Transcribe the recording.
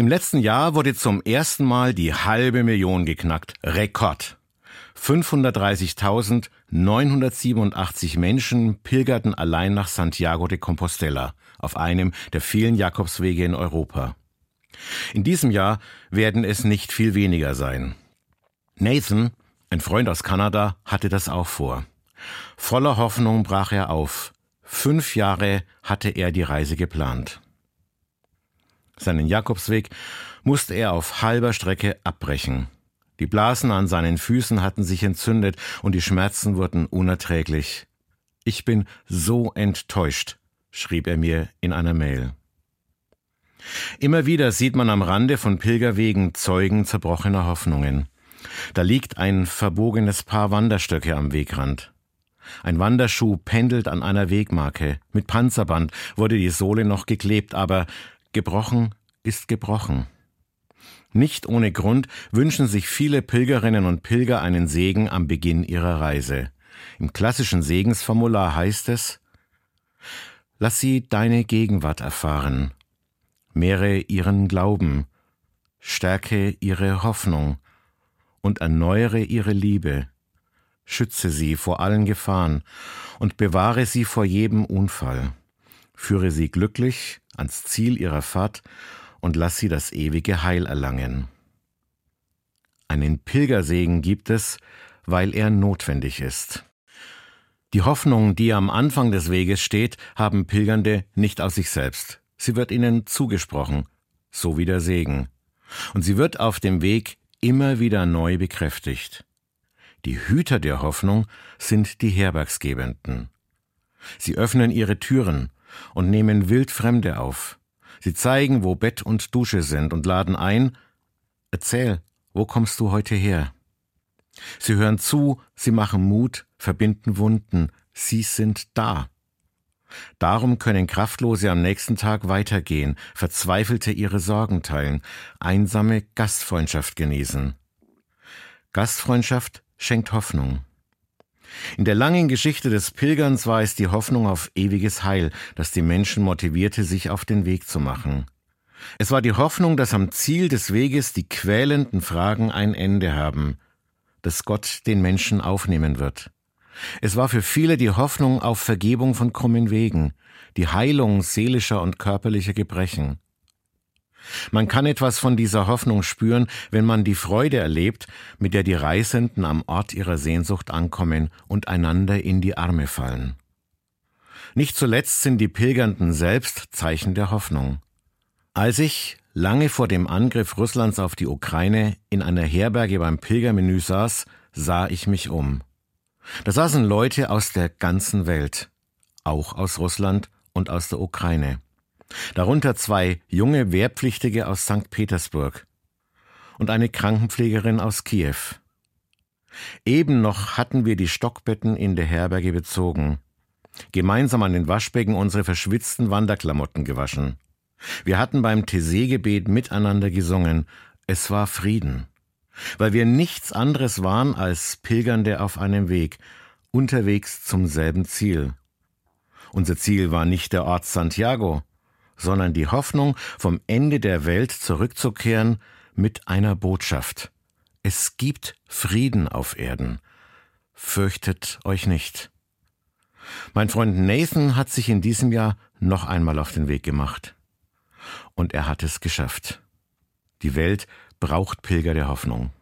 Im letzten Jahr wurde zum ersten Mal die 500.000 geknackt. Rekord. 530.987 Menschen pilgerten allein nach Santiago de Compostela, auf einem der vielen Jakobswege in Europa. In diesem Jahr werden es nicht viel weniger sein. Nathan, ein Freund aus Kanada, hatte das auch vor. Voller Hoffnung brach er auf. 5 Jahre hatte er die Reise geplant. Seinen Jakobsweg musste er auf halber Strecke abbrechen. Die Blasen an seinen Füßen hatten sich entzündet und die Schmerzen wurden unerträglich. »Ich bin so enttäuscht«, schrieb er mir in einer Mail. Immer wieder sieht man am Rande von Pilgerwegen Zeugen zerbrochener Hoffnungen. Da liegt ein verbogenes Paar Wanderstöcke am Wegrand. Ein Wanderschuh pendelt an einer Wegmarke. Mit Panzerband wurde die Sohle noch geklebt, aber gebrochen ist gebrochen. Nicht ohne Grund wünschen sich viele Pilgerinnen und Pilger einen Segen am Beginn ihrer Reise. Im klassischen Segensformular heißt es: Lass sie deine Gegenwart erfahren, mehre ihren Glauben, stärke ihre Hoffnung und erneuere ihre Liebe, schütze sie vor allen Gefahren und bewahre sie vor jedem Unfall, führe sie glücklich ans Ziel ihrer Fahrt und lass sie das ewige Heil erlangen. Einen Pilgersegen gibt es, weil er notwendig ist. Die Hoffnung, die am Anfang des Weges steht, haben Pilgernde nicht aus sich selbst. Sie wird ihnen zugesprochen, so wie der Segen. Und sie wird auf dem Weg immer wieder neu bekräftigt. Die Hüter der Hoffnung sind die Herbergsgebenden. Sie öffnen ihre Türen und nehmen Wildfremde auf. Sie zeigen, wo Bett und Dusche sind und laden ein: Erzähl, wo kommst du heute her? Sie hören zu, sie machen Mut, verbinden Wunden, sie sind da. Darum können Kraftlose am nächsten Tag weitergehen, Verzweifelte ihre Sorgen teilen, Einsame Gastfreundschaft genießen. Gastfreundschaft schenkt Hoffnung. In der langen Geschichte des Pilgerns war es die Hoffnung auf ewiges Heil, das die Menschen motivierte, sich auf den Weg zu machen. Es war die Hoffnung, dass am Ziel des Weges die quälenden Fragen ein Ende haben, dass Gott den Menschen aufnehmen wird. Es war für viele die Hoffnung auf Vergebung von krummen Wegen, die Heilung seelischer und körperlicher Gebrechen. Man kann etwas von dieser Hoffnung spüren, wenn man die Freude erlebt, mit der die Reisenden am Ort ihrer Sehnsucht ankommen und einander in die Arme fallen. Nicht zuletzt sind die Pilgernden selbst Zeichen der Hoffnung. Als ich, lange vor dem Angriff Russlands auf die Ukraine, in einer Herberge beim Pilgermenü saß, sah ich mich um. Da saßen Leute aus der ganzen Welt, auch aus Russland und aus der Ukraine. Darunter 2 junge Wehrpflichtige aus St. Petersburg und eine Krankenpflegerin aus Kiew. Eben noch hatten wir die Stockbetten in der Herberge bezogen, gemeinsam an den Waschbecken unsere verschwitzten Wanderklamotten gewaschen. Wir hatten beim Taizé-Gebet miteinander gesungen. Es war Frieden, weil wir nichts anderes waren als Pilgernde auf einem Weg, unterwegs zum selben Ziel. Unser Ziel war nicht der Ort Santiago, sondern die Hoffnung, vom Ende der Welt zurückzukehren mit einer Botschaft. Es gibt Frieden auf Erden. Fürchtet euch nicht. Mein Freund Nathan hat sich in diesem Jahr noch einmal auf den Weg gemacht. Und er hat es geschafft. Die Welt braucht Pilger der Hoffnung.